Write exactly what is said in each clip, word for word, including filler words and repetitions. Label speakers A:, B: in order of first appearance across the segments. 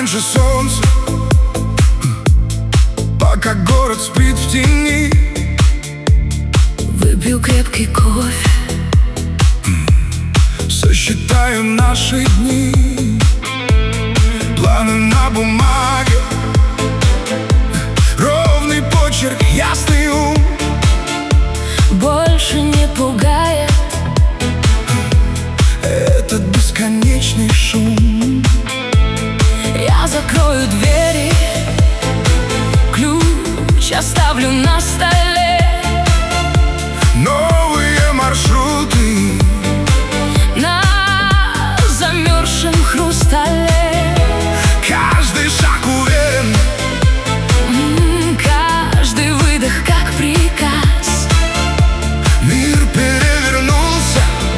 A: раньше солнца, пока город спит в тени.
B: Выпью крепкий кофе,
A: сосчитаю наши дни. Планы на бумаге, ровный почерк, ясный ум.
B: больше не пугает
A: этот бесконечный шум.
B: Я закрою двери, ключ оставлю на столе.
A: Новые маршруты
B: на замерзшем хрустале.
A: Каждый шаг уверен,
B: М, каждый выдох как приказ.
A: мир перевернулся,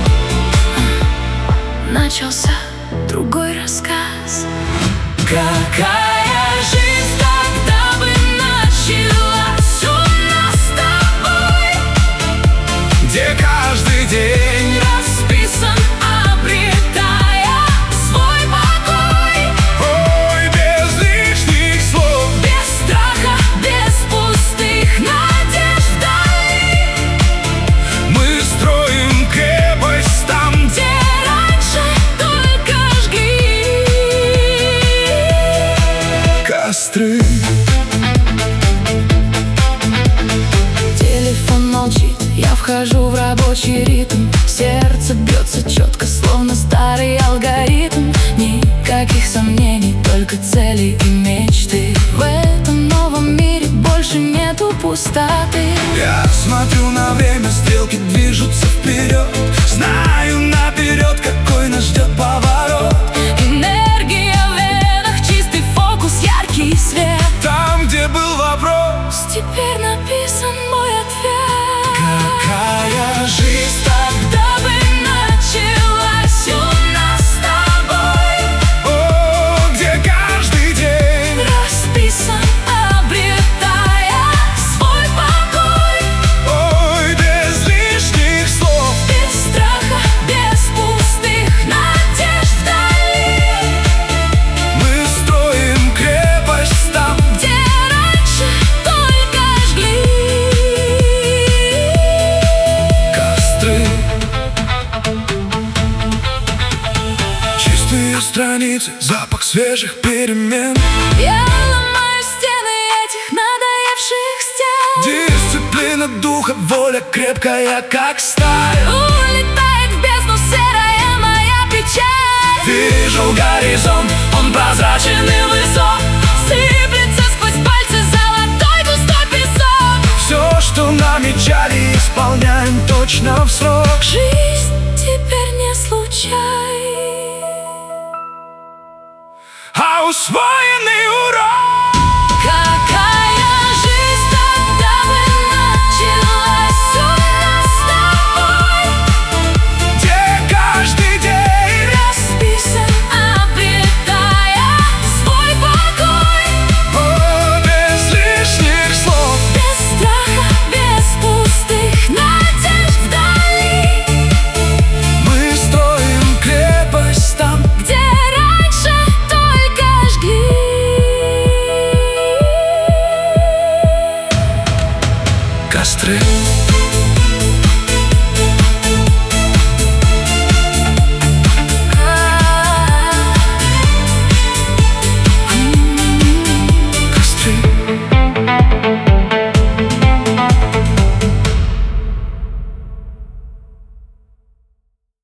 B: Начался другой рассказ.
A: какая
B: жизнь тогда бы началась у нас с тобой,
A: где каждый день
B: расписан, обретая свой покой.
A: ой, без лишних слов,
B: Без страха, без пустых надежд вдали.
A: мы строим крепость там,
B: Где раньше только жгли
A: костры.
B: Телефон молчит, я вхожу в рабочий ритм. Сердце бьется четко, словно старый алгоритм. Никаких сомнений, только цели и мечты. В этом новом мире больше нету пустоты.
A: Я смотрю на время, стрелки движутся вперед. Знаю наперед, какой нас ждет поворот.
B: Энергия в венах, чистый фокус, яркий свет.
A: Там, где был вопрос,
B: Теперь написан мой ответ.
A: какая жизнь тогда,
B: Тогда бы началась у нас с тобой,
A: о, где каждый день
B: расписан, обретая свой покой.
A: ой, без лишних слов,
B: Без страха, без пустых надежд вдали.
A: мы строим крепость там,
B: Где раньше только жгли
A: костры. Чистые страницы, запах свежих перемен.
B: Я ломаю стены этих надоевших стен.
A: Дисциплина духа, воля крепкая, как сталь.
B: Улетает в бездну серая моя печаль.
A: Вижу горизонт, он прозрачен и высок.
B: Сыплется сквозь пальцы золотой густой песок.
A: Все, что намечали, исполняем точно в срок.
B: Жизнь теперь не случай,
A: А усвоенный урок,
B: какая жизнь тогда бы началась у нас с тобой,
A: где каждый день
B: расписан, обретая свой покой.
A: о, без лишних слов,
B: Без страха, без пустых надежд вдали.
A: мы строим крепость там,
B: Где раньше только жгли
A: костры.